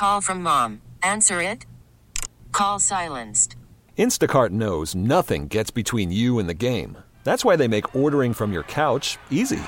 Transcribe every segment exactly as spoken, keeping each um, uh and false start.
Call from mom. Answer it. Call silenced. Instacart knows nothing gets between you and the game. That's why they make ordering from your couch easy.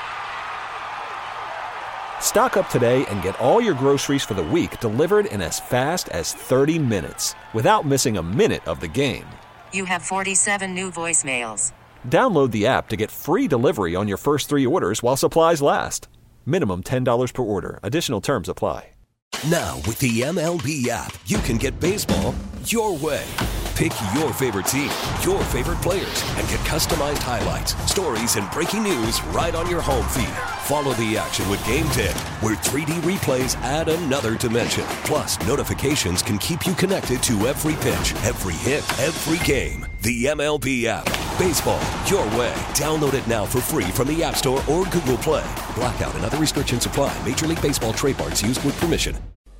Stock up today and get all your groceries for the week delivered in as fast as thirty minutes without missing a minute of the game. You have forty-seven new voicemails. Download the app to get free delivery on your first three orders while supplies last. Minimum ten dollars per order. Additional terms apply. Now, with the M L B app, you can get baseball your way. Pick your favorite team, your favorite players, and get customized highlights, stories, and breaking news right on your home feed. Follow the action with Game ten, where three D replays add another dimension. Plus, notifications can keep you connected to every pitch, every hit, every game. The M L B app. Baseball your way. Download it now for free from the App Store or Google Play. Blackout and other restrictions apply. Major League Baseball trademarks used with permission.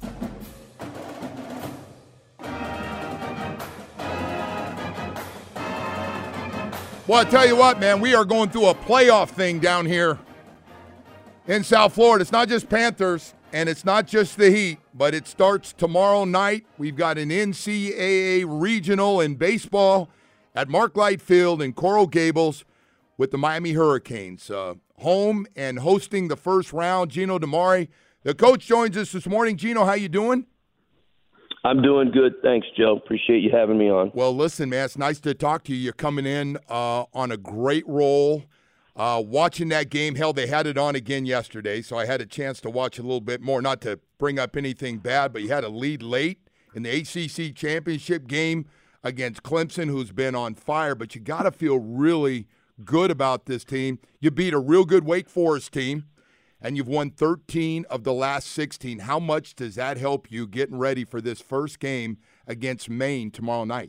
Well, I tell you what, man, we are going through a playoff thing down here in South Florida. It's not just Panthers, and it's not just the Heat, but it starts tomorrow night. We've got an N C double A regional in baseball at Mark Light Field in Coral Gables with the Miami Hurricanes. Uh, home and hosting the first round, Gino DiMare. The coach joins us this morning. Gino, how you doing? I'm doing good. Thanks, Joe. Appreciate you having me on. Well, listen, man, it's nice to talk to you. You're coming in uh, on a great roll. Uh, watching that game, hell, they had it on again yesterday, so I had a chance to watch a little bit more, not to bring up anything bad, but you had a lead late in the A C C championship game against Clemson, who's been on fire, but you got to feel really good about this team. You beat a real good Wake Forest team, and you've won thirteen of the last sixteen. How much does that help you getting ready for this first game against Maine tomorrow night?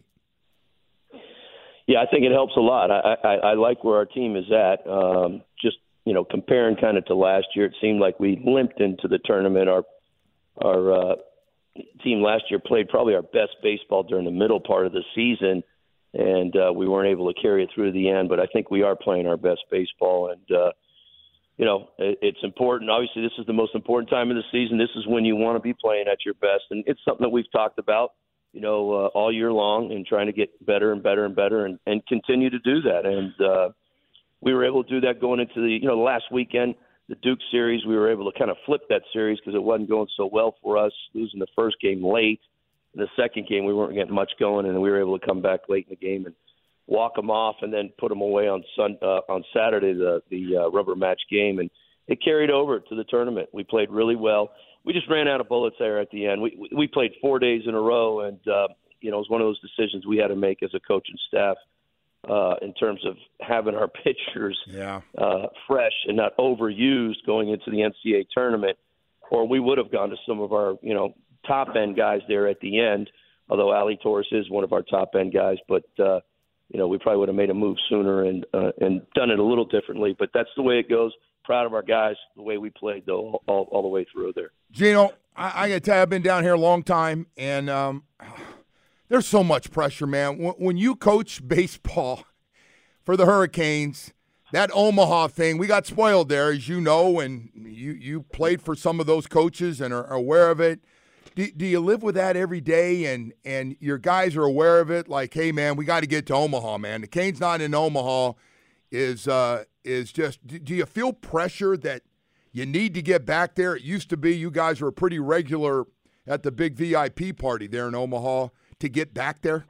Yeah, I think it helps a lot. I, I, I like where our team is at. Um, just, you know, comparing kind of to last year, it seemed like we limped into the tournament. Our our uh, team last year played probably our best baseball during the middle part of the season, and uh, we weren't able to carry it through the end. But I think we are playing our best baseball, and uh, you know, it, it's important. Obviously, this is the most important time of the season. This is when you want to be playing at your best, and it's something that we've talked about, you know, uh, all year long, and trying to get better and better and better, and, and continue to do that. And uh, we were able to do that going into the, you know, the last weekend, the Duke series. We were able to kind of flip that series because it wasn't going so well for us, losing the first game late. In the second game, we weren't getting much going, and we were able to come back late in the game and walk them off, and then put them away on sun, uh, on Saturday, the the uh, rubber match game, and it carried over to the tournament. We played really well. We just ran out of bullets there at the end. We we played four days in a row, and uh, you know, it was one of those decisions we had to make as a coach and staff uh, in terms of having our pitchers yeah. uh, fresh and not overused going into the N C double A tournament, or we would have gone to some of our, you know, top end guys there at the end. Although Ali Torres is one of our top end guys, but uh, you know, we probably would have made a move sooner and uh, and done it a little differently. But that's the way it goes. Proud of our guys, the way we played, though, all, all the way through there. Gino, I, I got to tell you, I've been down here a long time, and um, there's so much pressure, man. When, when you coach baseball for the Hurricanes, that Omaha thing, we got spoiled there, as you know, and you, you played for some of those coaches and are, are aware of it. Do, do you live with that every day, and, and your guys are aware of it? Like, hey, man, we got to get to Omaha, man. The Canes not in Omaha is uh, is just – do you feel pressure that you need to get back there? It used to be you guys were pretty regular at the big V I P party there in Omaha to get back there.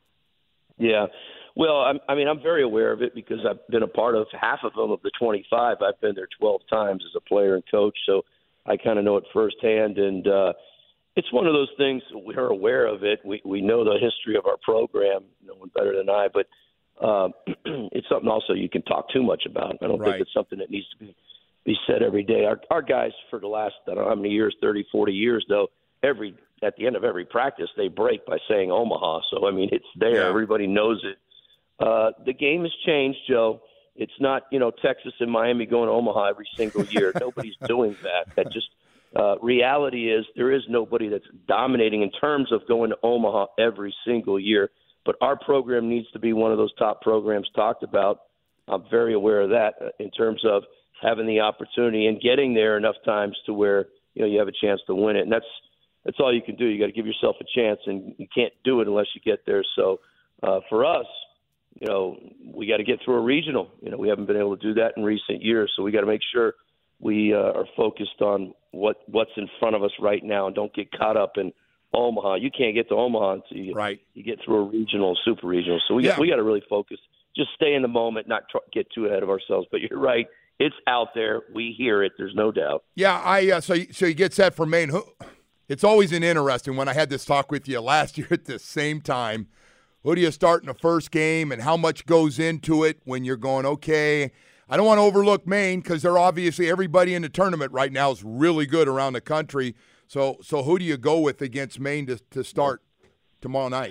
Yeah. Well, I'm, I mean, I'm very aware of it because I've been a part of half of them of the twenty-five. I've been there twelve times as a player and coach, so I kind of know it firsthand. And uh, it's one of those things, we're aware of it. We we know the history of our program, no one better than I, but uh, it's something also you can talk too much about. I don't Right. think it's something that needs to be, be said every day. Our, our guys for the last, I don't know how many years, thirty, forty years, though, every at the end of every practice, they break by saying Omaha. So, I mean, it's there. Yeah. Everybody knows it. Uh, the game has changed, Joe. It's not, you know, Texas and Miami going to Omaha every single year. Nobody's doing that. That just uh, reality is there is nobody that's dominating in terms of going to Omaha every single year. But our program needs to be one of those top programs talked about. I'm very aware of that uh, in terms of having the opportunity and getting there enough times to where, you know, you have a chance to win it. And that's that's all you can do. You got to give yourself a chance, and you can't do it unless you get there. So uh, for us, you know, we got to get through a regional. You know, we haven't been able to do that in recent years, so we got to make sure we uh, are focused on what what's in front of us right now, and don't get caught up in Omaha. You can't get to Omaha until you, right. you get through a regional, super regional. So we yeah. got, we got to really focus. Just stay in the moment, not try, get too ahead of ourselves. But you're right. It's out there. We hear it. There's no doubt. Yeah, I uh, so so you get set for Maine. It's always an interesting when I had this talk with you last year at the same time. Who do you start in the first game, and how much goes into it when you're going, okay, I don't want to overlook Maine because they're obviously everybody in the tournament right now is really good around the country. So so who do you go with against Maine to, to start tomorrow night?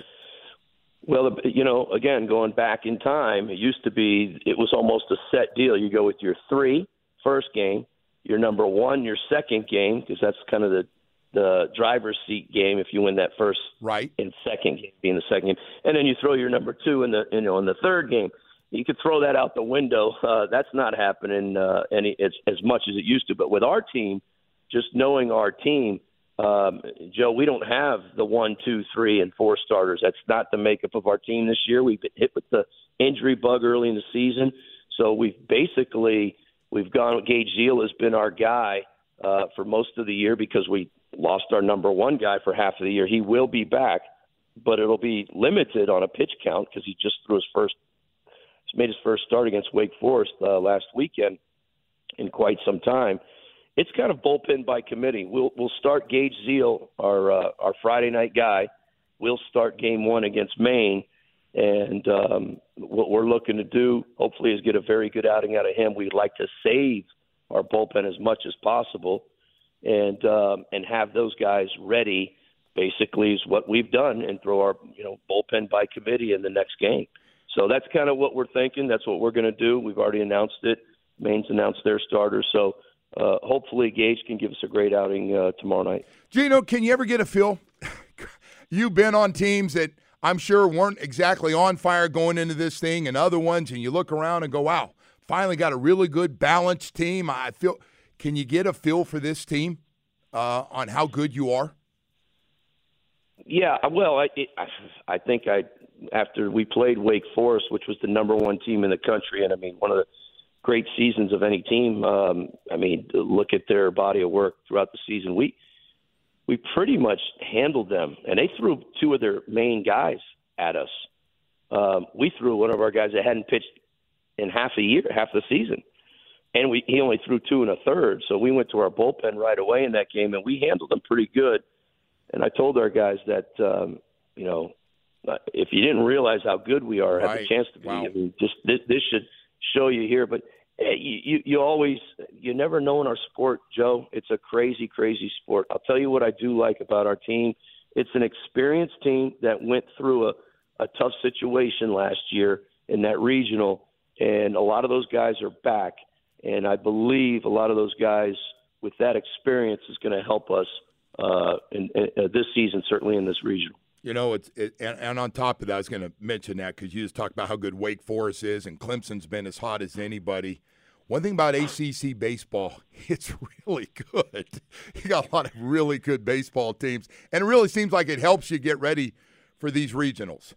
Well, you know, again, going back in time, it used to be it was almost a set deal. You go with your three first game, your number one, your second game, because that's kind of the the driver's seat game if you win that first right and second game being the second game, and then you throw your number two in the you know in the third game. You could throw that out the window. Uh, that's not happening uh, any as, as much as it used to. But with our team, just knowing our team, um, Joe, we don't have the one, two, three, and four starters. That's not the makeup of our team this year. We've been hit with the injury bug early in the season, so we've basically we've gone. Gage Zeal has been our guy uh, for most of the year because we lost our number one guy for half of the year. He will be back, but it'll be limited on a pitch count because he just threw his first, made his first start against Wake Forest uh, last weekend in quite some time. It's kind of bullpen by committee. We'll we'll start Gage Zeal, our uh, our Friday night guy. We'll start game one against Maine, and um, what we're looking to do, hopefully, is get a very good outing out of him. We'd like to save our bullpen as much as possible. And um, and have those guys ready, basically, is what we've done, and throw our you know bullpen by committee in the next game. So that's kind of what we're thinking. That's what we're going to do. We've already announced it. Maine's announced their starters. So uh, hopefully Gage can give us a great outing uh, tomorrow night. Gino, can you ever get a feel? You've been on teams that I'm sure weren't exactly on fire going into this thing, and other ones, and you look around and go, wow, finally got a really good balanced team. I feel. Can you get a feel for this team uh, on how good you are? Yeah, well, I it, I think I after we played Wake Forest, which was the number one team in the country, and I mean one of the great seasons of any team. Um, I mean, look at their body of work throughout the season. We we pretty much handled them, and they threw two of their main guys at us. Um, we threw one of our guys that hadn't pitched in half a year, half the season. And we, he only threw two and a third, so we went to our bullpen right away in that game, and we handled them pretty good. And I told our guys that, um, you know, if you didn't realize how good we are, right. have a chance to be. Wow. I mean, just this, this should show you here. But hey, you, you, you always, you never know in our sport, Joe. It's a crazy, crazy sport. I'll tell you what I do like about our team. It's an experienced team that went through a, a tough situation last year in that regional, and a lot of those guys are back. And I believe a lot of those guys with that experience is going to help us uh, in, in, uh, this season, certainly in this regional. You know, it's it, and, and on top of that, I was going to mention that because you just talked about how good Wake Forest is, and Clemson's been as hot as anybody. One thing about A C C baseball, it's really good. You got a lot of really good baseball teams, and it really seems like it helps you get ready for these regionals.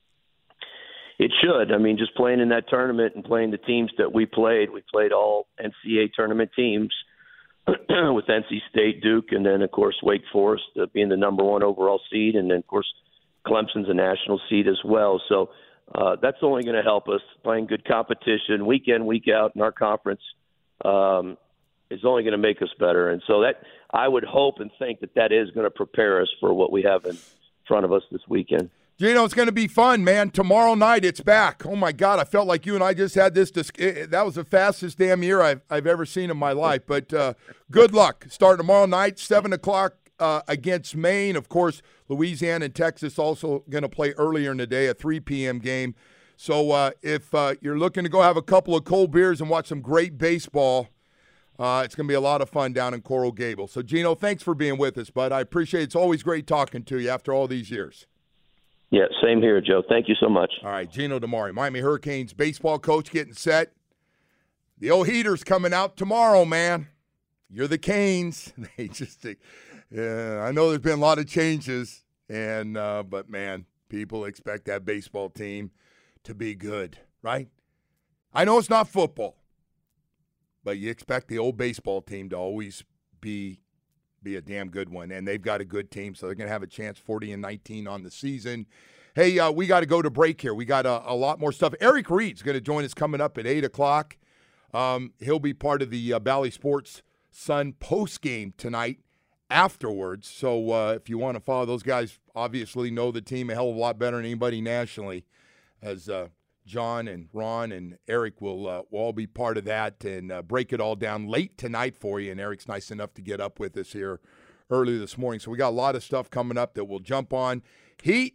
It should. I mean, just playing in that tournament and playing the teams that we played, we played all N C double A tournament teams with N C State, Duke, and then, of course, Wake Forest uh, being the number one overall seed, and then, of course, Clemson's a national seed as well. So uh, that's only going to help us. Playing good competition week in, week out in our conference um, is only going to make us better. And so that I would hope and think that that is going to prepare us for what we have in front of us this weekend. Gino, it's going to be fun, man. Tomorrow night, it's back. Oh, my God, I felt like you and I just had this. Dis- that was the fastest damn year I've, I've ever seen in my life. But uh, good luck. Starting tomorrow night, seven o'clock uh, against Maine. Of course, Louisiana and Texas also going to play earlier in the day, a three p.m. game. So uh, if uh, you're looking to go have a couple of cold beers and watch some great baseball, uh, it's going to be a lot of fun down in Coral Gables. So, Gino, thanks for being with us, bud. I appreciate it. It's always great talking to you after all these years. Yeah, same here, Joe. Thank you so much. All right, Gino DeMare, Miami Hurricanes baseball coach, getting set. The old heater's coming out tomorrow, man. You're the Canes. They just Yeah, I know there's been a lot of changes, and uh, but, man, people expect that baseball team to be good, right? I know it's not football, but you expect the old baseball team to always be be a damn good one, and they've got a good team, so they're going to have a chance forty and nineteen on the season. Hey, uh, we got to go to break here. We got a, a lot more stuff. Eric Reed's going to join us coming up at eight o'clock. Um, he'll be part of the uh, Bally Sports Sun post-game tonight afterwards. So uh, if you want to follow those guys, obviously know the team a hell of a lot better than anybody nationally, as uh, John and Ron and Eric will, uh, will all be part of that and uh, break it all down late tonight for you. And Eric's nice enough to get up with us here early this morning. So we got a lot of stuff coming up that we'll jump on. Heat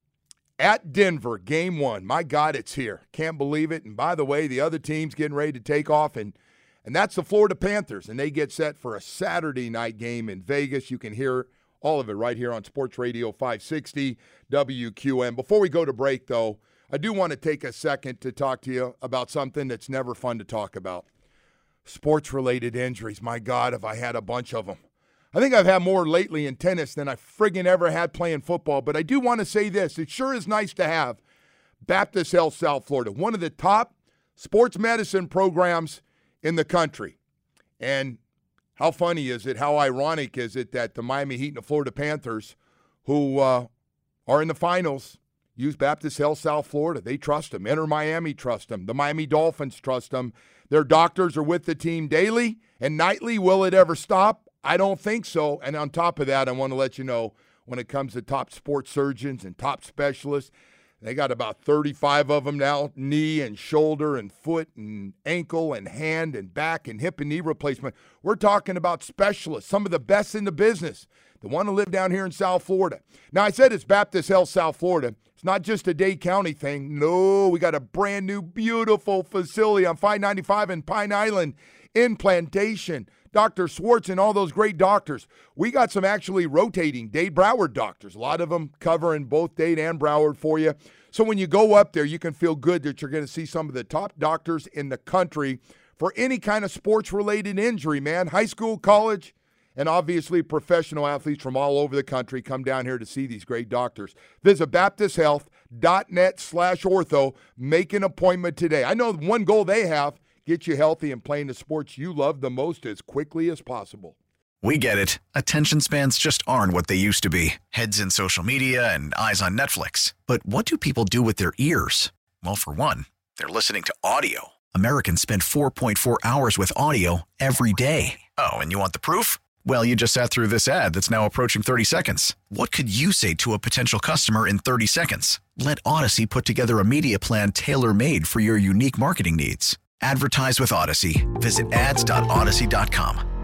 at Denver, game one. My God, it's here. Can't believe it. And by the way, the other team's getting ready to take off, and and that's the Florida Panthers, and they get set for a Saturday night game in Vegas. You can hear all of it right here on Sports Radio five sixty W Q M. Before we go to break, though, I do want to take a second to talk to you about something that's never fun to talk about. Sports-related injuries. My God, have I had a bunch of them. I think I've had more lately in tennis than I friggin' ever had playing football. But I do want to say this. It sure is nice to have Baptist Health South Florida, one of the top sports medicine programs in the country. And how funny is it, how ironic is it that the Miami Heat and the Florida Panthers, who uh, are in the finals, use Baptist Health South Florida. They trust them. Enter Miami trust them. The Miami Dolphins trust them. Their doctors are with the team daily and nightly. Will it ever stop? I don't think so. And on top of that, I want to let you know, when it comes to top sports surgeons and top specialists, they got about thirty-five of them now, knee and shoulder and foot and ankle and hand and back and hip and knee replacement. We're talking about specialists, some of the best in the business, that want to live down here in South Florida. Now, I said it's Baptist Health South Florida. It's not just a Dade County thing. No, we got a brand new, beautiful facility on five ninety-five in Pine Island in Plantation. Doctor Swartz and all those great doctors. We got some actually rotating Dade Broward doctors, a lot of them covering both Dade and Broward for you. So when you go up there, you can feel good that you're going to see some of the top doctors in the country for any kind of sports-related injury, man. High school, college, and obviously professional athletes from all over the country come down here to see these great doctors. Visit baptist health dot net slash ortho. Make an appointment today. I know one goal they have, get you healthy and playing the sports you love the most as quickly as possible. We get it. Attention spans just aren't what they used to be. Heads in social media and eyes on Netflix. But what do people do with their ears? Well, for one, they're listening to audio. Americans spend four point four hours with audio every day. Oh, and you want the proof? Well, you just sat through this ad that's now approaching thirty seconds. What could you say to a potential customer in thirty seconds? Let Odyssey put together a media plan tailor-made for your unique marketing needs. Advertise with Odyssey. Visit ads dot odyssey dot com.